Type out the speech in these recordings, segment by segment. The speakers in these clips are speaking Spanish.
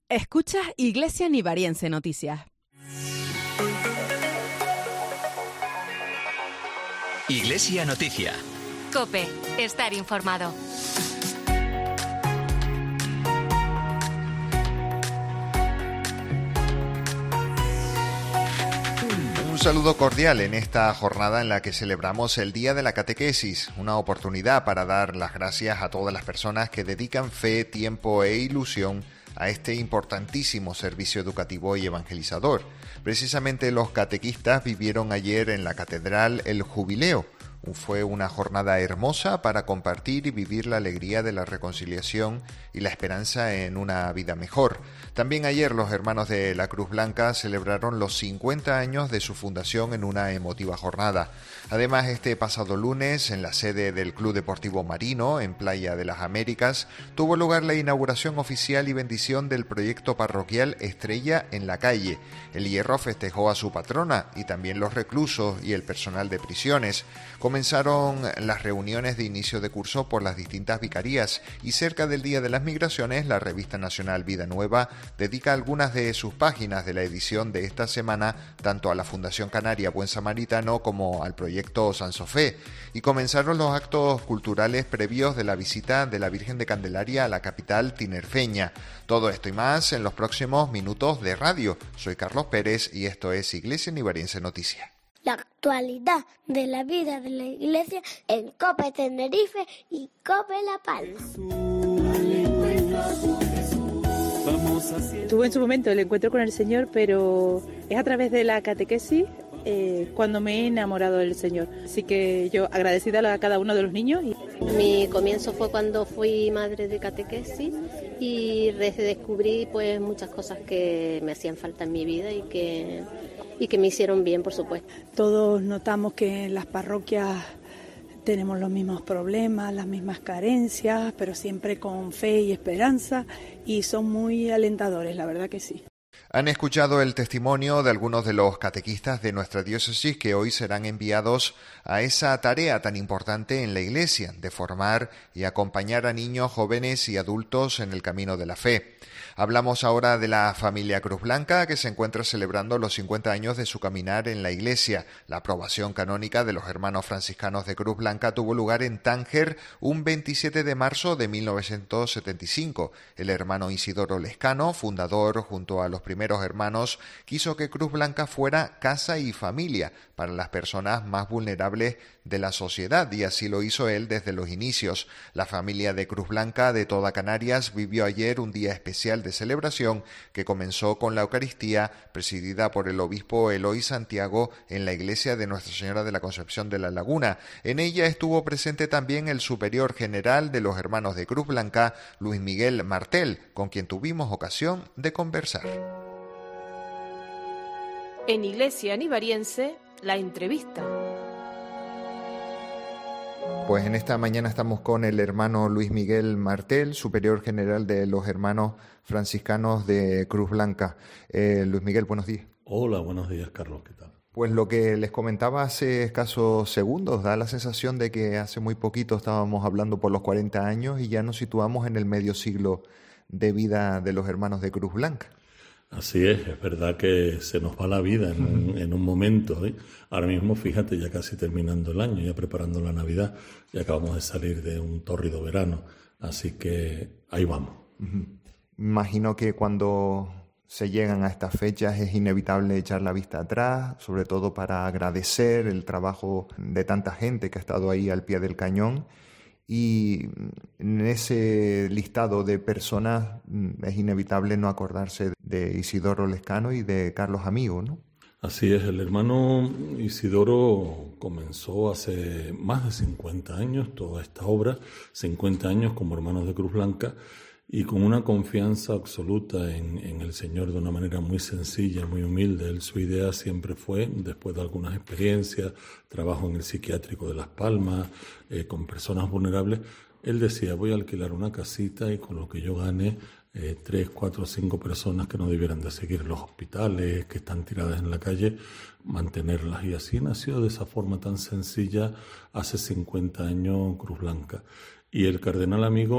Escuchas Iglesia Nivariense Noticias. Iglesia Noticia. COPE. Estar informado. Un saludo cordial en esta jornada en la que celebramos el Día de la Catequesis, una oportunidad para dar las gracias a todas las personas que dedican fe, tiempo e ilusión a este importantísimo servicio educativo y evangelizador. Precisamente los catequistas vivieron ayer en la catedral el jubileo. Fue una jornada hermosa para compartir y vivir la alegría de la reconciliación y la esperanza en una vida mejor. También ayer los hermanos de la Cruz Blanca celebraron los 50 años de su fundación en una emotiva jornada. Además, este pasado lunes, en la sede del Club Deportivo Marino, en Playa de las Américas, tuvo lugar la inauguración oficial y bendición del proyecto parroquial Estrella en la Calle. El Hierro festejó a su patrona y también los reclusos y el personal de prisiones. Comenzaron las reuniones de inicio de curso por las distintas vicarías y cerca del Día de las Migraciones, la revista nacional Vida Nueva dedica algunas de sus páginas de la edición de esta semana tanto a la Fundación Canaria Buen Samaritano como al proyecto Sansofé. Y comenzaron los actos culturales previos de la visita de la Virgen de Candelaria a la capital tinerfeña. Todo esto y más en los próximos minutos de radio. Soy Carlos Pérez y esto es Iglesia Nivariense Noticias. La actualidad de la vida de la Iglesia en COPE Tenerife y COPE La Palma. Tuve en su momento el encuentro con el Señor, pero es a través de la catequesis cuando me he enamorado del Señor. Así que yo agradecida a cada uno de los niños. Mi comienzo fue cuando fui madre de catequesis y redescubrí pues muchas cosas que me hacían falta en mi vida y que me hicieron bien, por supuesto. Todos notamos que en las parroquias tenemos los mismos problemas, las mismas carencias, pero siempre con fe y esperanza, y son muy alentadores, la verdad que sí. Han escuchado el testimonio de algunos de los catequistas de nuestra diócesis que hoy serán enviados a esa tarea tan importante en la Iglesia, de formar y acompañar a niños, jóvenes y adultos en el camino de la fe. Hablamos ahora de la familia Cruz Blanca, que se encuentra celebrando los 50 años de su caminar en la Iglesia. La aprobación canónica de los hermanos franciscanos de Cruz Blanca tuvo lugar en Tánger un 27 de marzo de 1975. El hermano Isidoro Lescano, fundador junto a los primeros hermanos, quiso que Cruz Blanca fuera casa y familia para las personas más vulnerables de la sociedad, y así lo hizo él desde los inicios. La familia de Cruz Blanca de toda Canarias vivió ayer un día especial de celebración que comenzó con la Eucaristía presidida por el obispo Eloy Santiago en la iglesia de Nuestra Señora de la Concepción de la Laguna. En ella estuvo presente también el superior general de los hermanos de Cruz Blanca, Luis Miguel Martel, con quien tuvimos ocasión de conversar. En Iglesia Nivariense, la entrevista. Pues en esta mañana estamos con el hermano Luis Miguel Martel, superior general de los hermanos franciscanos de Cruz Blanca. Luis Miguel, buenos días. Hola, buenos días, Carlos, ¿qué tal? Pues lo que les comentaba hace escasos segundos, da la sensación de que hace muy poquito estábamos hablando por los 40 años y ya nos situamos en el medio siglo de vida de los hermanos de Cruz Blanca. Así es verdad que se nos va la vida en un momento, ¿eh? Ahora mismo, fíjate, ya casi terminando el año, ya preparando la Navidad, ya acabamos de salir de un tórrido verano, así que ahí vamos. Imagino que cuando se llegan a estas fechas es inevitable echar la vista atrás, sobre todo para agradecer el trabajo de tanta gente que ha estado ahí al pie del cañón. Y en ese listado de personas es inevitable no acordarse de Isidoro Lescano y de Carlos Amigo, ¿no? Así es, el hermano Isidoro comenzó hace más de 50 años toda esta obra, 50 años como hermanos de Cruz Blanca, y con una confianza absoluta en el Señor de una manera muy sencilla, muy humilde. Él, su idea siempre fue, después de algunas experiencias, trabajo en el psiquiátrico de Las Palmas, con personas vulnerables, él decía, voy a alquilar una casita y con lo que yo gane, 3, 4, 5 personas que no debieran de seguir los hospitales, que están tiradas en la calle, mantenerlas. Y así nació de esa forma tan sencilla hace 50 años Cruz Blanca. Y el cardenal Amigo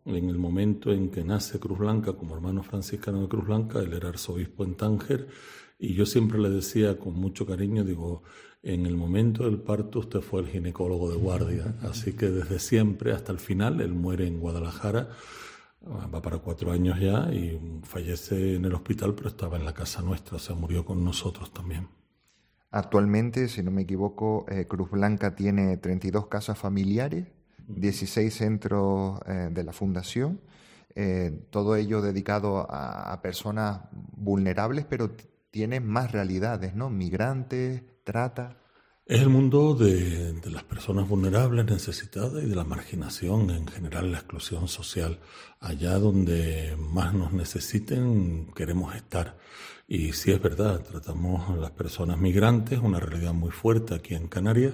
en el momento en que nace Cruz Blanca como hermano franciscano de Cruz Blanca. Él era arzobispo en Tánger, y yo siempre le decía con mucho cariño, digo, en el momento del parto usted fue el ginecólogo de guardia, así que desde siempre hasta el final. Él muere en Guadalajara, va para 4 años ya, y fallece en el hospital, pero estaba en la casa nuestra, o sea, murió con nosotros también. Actualmente, si no me equivoco, Cruz Blanca tiene 32 casas familiares, 16 centros de la fundación, todo ello dedicado a personas vulnerables, pero tiene más realidades, ¿no? Migrantes, trata. Es el mundo de las personas vulnerables, necesitadas, y de la marginación, en general la exclusión social. Allá donde más nos necesiten queremos estar. Y sí, es verdad, tratamos a las personas migrantes, una realidad muy fuerte aquí en Canarias,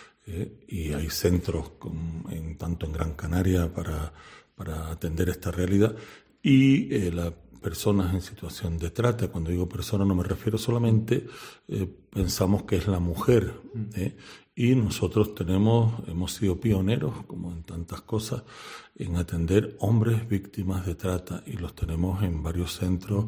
y hay centros tanto en Gran Canaria para atender esta realidad, y las personas en situación de trata. Cuando digo persona no me refiero solamente, pensamos que es la mujer, y nosotros hemos sido pioneros, como en tantas cosas, en atender hombres víctimas de trata, y los tenemos en varios centros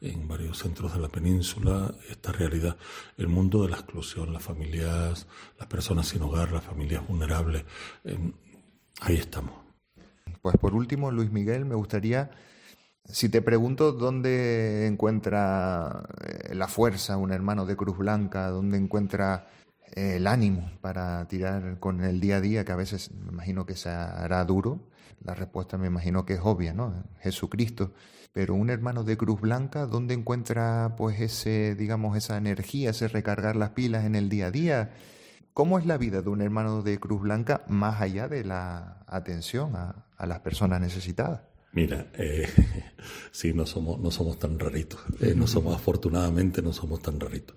de la península. Esta realidad, el mundo de la exclusión, las familias, las personas sin hogar, las familias vulnerables, ahí estamos. Pues por último, Luis Miguel, me gustaría, si te pregunto dónde encuentra la fuerza un hermano de Cruz Blanca, dónde encuentra el ánimo para tirar con el día a día, que a veces me imagino que se hará duro, la respuesta me imagino que es obvia, ¿no? Jesucristo. Pero un hermano de Cruz Blanca, ¿dónde encuentra pues esa energía, ese recargar las pilas en el día a día? ¿Cómo es la vida de un hermano de Cruz Blanca más allá de la atención a las personas necesitadas? Mira, sí, no somos tan raritos. Afortunadamente no somos tan raritos.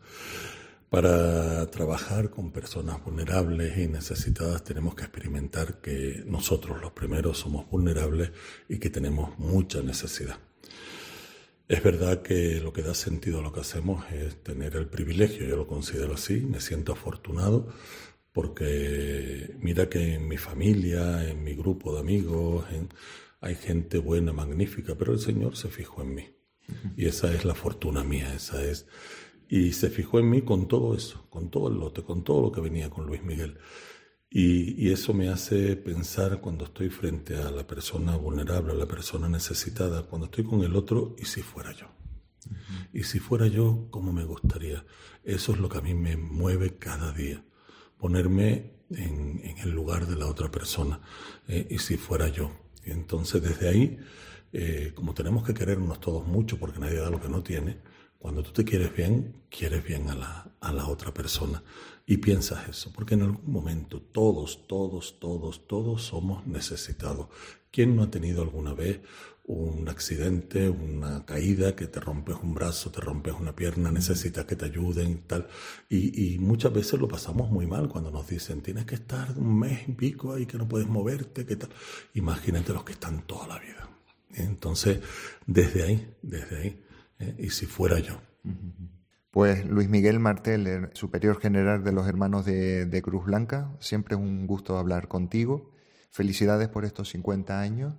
Para trabajar con personas vulnerables y necesitadas tenemos que experimentar que nosotros los primeros somos vulnerables y que tenemos mucha necesidad. Es verdad que lo que da sentido a lo que hacemos es tener el privilegio, yo lo considero así, me siento afortunado, porque mira que en mi familia, en mi grupo de amigos, hay gente buena, magnífica, pero el Señor se fijó en mí. Y esa es la fortuna mía, y se fijó en mí con todo eso, con todo el lote, con todo lo que venía con Luis Miguel. Y eso me hace pensar, cuando estoy frente a la persona vulnerable, a la persona necesitada, cuando estoy con el otro, ¿y si fuera yo? Y si fuera yo, ¿cómo me gustaría? Eso es lo que a mí me mueve cada día, ponerme en el lugar de la otra persona. Y si fuera yo. Y entonces desde ahí, como tenemos que querernos todos mucho, porque nadie da lo que no tiene, cuando tú te quieres bien a la otra persona. Y piensas eso, porque en algún momento todos somos necesitados. ¿Quién no ha tenido alguna vez un accidente, una caída, que te rompes un brazo, te rompes una pierna, necesitas que te ayuden y tal? Y muchas veces lo pasamos muy mal cuando nos dicen, tienes que estar 1 mes y pico ahí, que no puedes moverte, ¿qué tal? Imagínate los que están toda la vida. Entonces, desde ahí, y si fuera yo. Pues Luis Miguel Martel, el superior general de los hermanos de Cruz Blanca, siempre es un gusto hablar contigo. Felicidades por estos 50 años,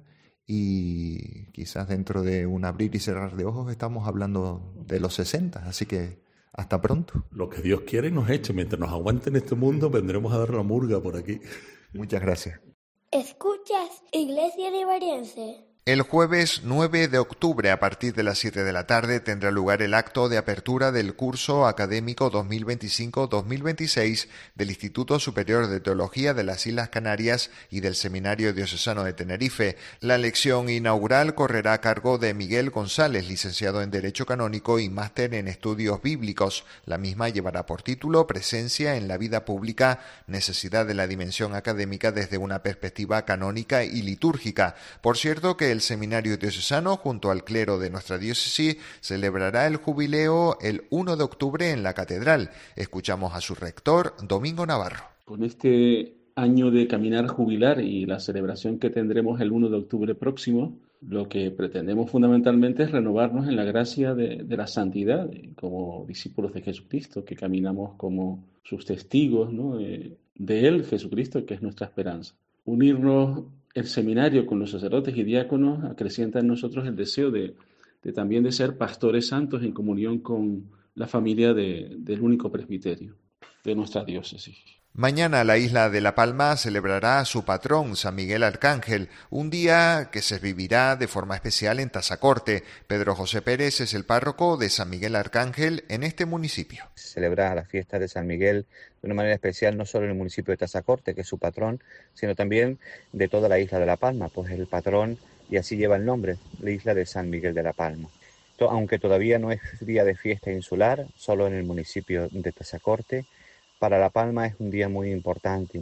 y quizás dentro de un abrir y cerrar de ojos estamos hablando de los 60, así que hasta pronto. Lo que Dios quiere nos eche, mientras nos aguante en este mundo vendremos a dar la murga por aquí. Muchas gracias. ¿Escuchas Iglesia Nivariense? El jueves 9 de octubre, a partir de las 7 de la tarde, tendrá lugar el acto de apertura del curso académico 2025-2026 del Instituto Superior de Teología de las Islas Canarias y del Seminario Diocesano de Tenerife. La lección inaugural correrá a cargo de Miguel González, licenciado en Derecho Canónico y máster en Estudios Bíblicos. La misma llevará por título Presencia en la vida pública, necesidad de la dimensión académica desde una perspectiva canónica y litúrgica. Por cierto, que el Seminario Diocesano, junto al clero de nuestra diócesis, celebrará el jubileo el 1 de octubre en la Catedral. Escuchamos a su rector, Domingo Navarro. Con este año de caminar jubilar y la celebración que tendremos el 1 de octubre próximo, lo que pretendemos fundamentalmente es renovarnos en la gracia de la santidad, como discípulos de Jesucristo, que caminamos como sus testigos, ¿no? de Él, Jesucristo, que es nuestra esperanza. Unirnos el seminario con los sacerdotes y diáconos acrecienta en nosotros el deseo de también de ser pastores santos en comunión con la familia del único presbiterio de nuestra diócesis. Mañana la isla de La Palma celebrará a su patrón, San Miguel Arcángel, un día que se vivirá de forma especial en Tazacorte. Pedro José Pérez es el párroco de San Miguel Arcángel en este municipio. Celebra la fiesta de San Miguel de una manera especial, no solo en el municipio de Tazacorte, que es su patrón, sino también de toda la isla de La Palma, pues el patrón, y así lleva el nombre, la isla de San Miguel de La Palma. Aunque todavía no es día de fiesta insular, solo en el municipio de Tazacorte, para La Palma es un día muy importante.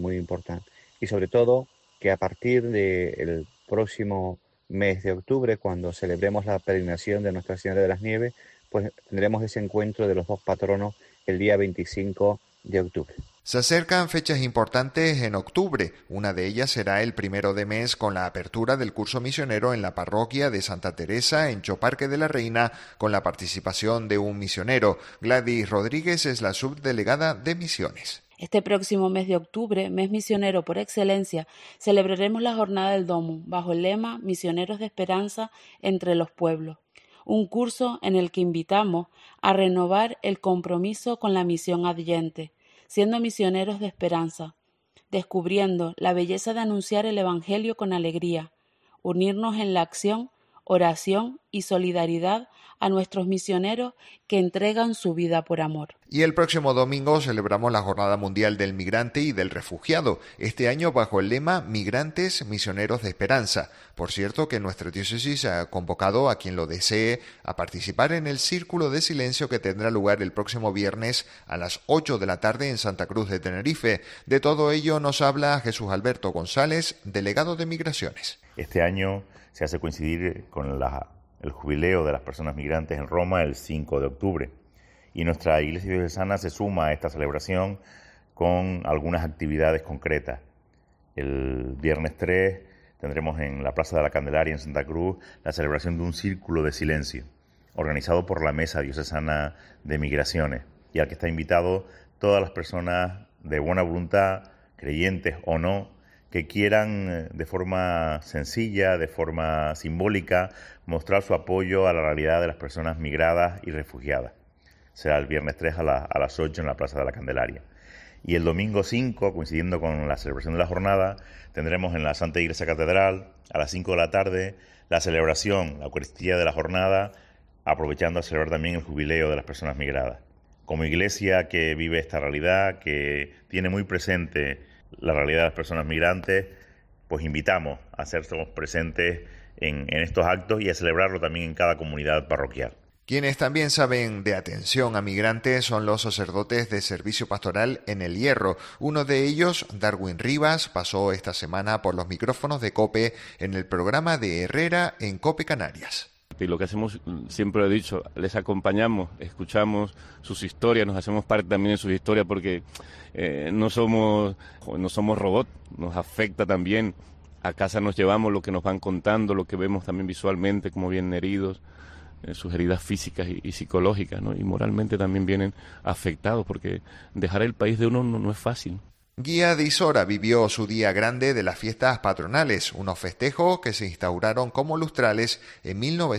Y sobre todo que a partir del próximo mes de octubre, cuando celebremos la peregrinación de Nuestra Señora de las Nieves, pues tendremos ese encuentro de los dos patronos el día 25 de octubre. Se acercan fechas importantes en octubre. Una de ellas será el 1 de mes con la apertura del curso misionero en la parroquia de Santa Teresa en Choparque de la Reina, con la participación de un misionero. Gladys Rodríguez es la subdelegada de Misiones. Este próximo mes de octubre, mes misionero por excelencia, celebraremos la Jornada del Domo, bajo el lema Misioneros de Esperanza entre los pueblos. Un curso en el que invitamos a renovar el compromiso con la misión adyente, siendo misioneros de esperanza, descubriendo la belleza de anunciar el Evangelio con alegría, unirnos en la acción, oración y solidaridad a nuestros misioneros que entregan su vida por amor. Y el próximo domingo celebramos la Jornada Mundial del Migrante y del Refugiado, este año bajo el lema Migrantes, Misioneros de Esperanza. Por cierto que nuestra diócesis ha convocado a quien lo desee a participar en el Círculo de Silencio que tendrá lugar el próximo viernes a las 8 de la tarde en Santa Cruz de Tenerife. De todo ello nos habla Jesús Alberto González, delegado de Migraciones. Este año se hace coincidir con el jubileo de las personas migrantes en Roma el 5 de octubre y nuestra Iglesia Diocesana se suma a esta celebración con algunas actividades concretas. El viernes 3 tendremos en la Plaza de la Candelaria en Santa Cruz la celebración de un círculo de silencio organizado por la Mesa Diocesana de Migraciones y al que está invitado todas las personas de buena voluntad, creyentes o no, que quieran de forma sencilla, de forma simbólica, mostrar su apoyo a la realidad de las personas migradas y refugiadas. Será el viernes 3 a las 8 en la Plaza de la Candelaria. Y el domingo 5, coincidiendo con la celebración de la jornada, tendremos en la Santa Iglesia Catedral, a las 5 de la tarde, la celebración, la Eucaristía de la jornada, aprovechando a celebrar también el jubileo de las personas migradas. Como iglesia que vive esta realidad, que tiene muy presente la realidad de las personas migrantes, pues invitamos a hacernos presentes en estos actos y a celebrarlo también en cada comunidad parroquial. Quienes también saben de atención a migrantes son los sacerdotes de servicio pastoral en El Hierro. Uno de ellos, Darwin Rivas, pasó esta semana por los micrófonos de COPE en el programa de Herrera en COPE Canarias. Y lo que hacemos, siempre lo he dicho, les acompañamos, escuchamos sus historias, nos hacemos parte también de sus historias porque no somos robots, nos afecta también. A casa nos llevamos lo que nos van contando, lo que vemos también visualmente, cómo vienen heridos, sus heridas físicas y psicológicas, ¿no? Y moralmente también vienen afectados porque dejar el país de uno no es fácil. Guía de Isora vivió su día grande de las fiestas patronales, unos festejos que se instauraron como lustrales en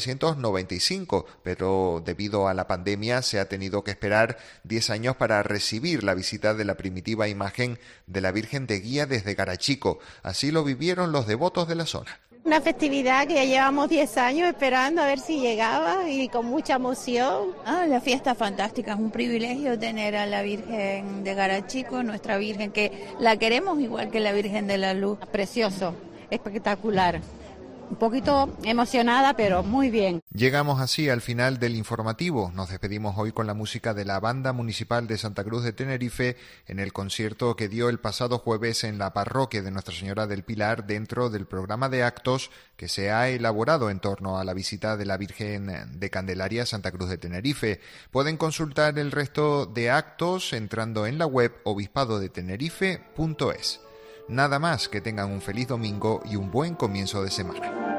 1995, pero debido a la pandemia se ha tenido que esperar 10 años para recibir la visita de la primitiva imagen de la Virgen de Guía desde Garachico. Así lo vivieron los devotos de la zona. Una festividad que ya llevamos 10 años esperando a ver si llegaba y con mucha emoción. La fiesta fantástica, es un privilegio tener a la Virgen de Garachico, nuestra Virgen, que la queremos igual que la Virgen de la Luz. Precioso, espectacular. Un poquito emocionada, pero muy bien. Llegamos así al final del informativo. Nos despedimos hoy con la música de la Banda Municipal de Santa Cruz de Tenerife en el concierto que dio el pasado jueves en la parroquia de Nuestra Señora del Pilar dentro del programa de actos que se ha elaborado en torno a la visita de la Virgen de Candelaria a Santa Cruz de Tenerife. Pueden consultar el resto de actos entrando en la web obispadodetenerife.es. Nada más, que tengan un feliz domingo y un buen comienzo de semana.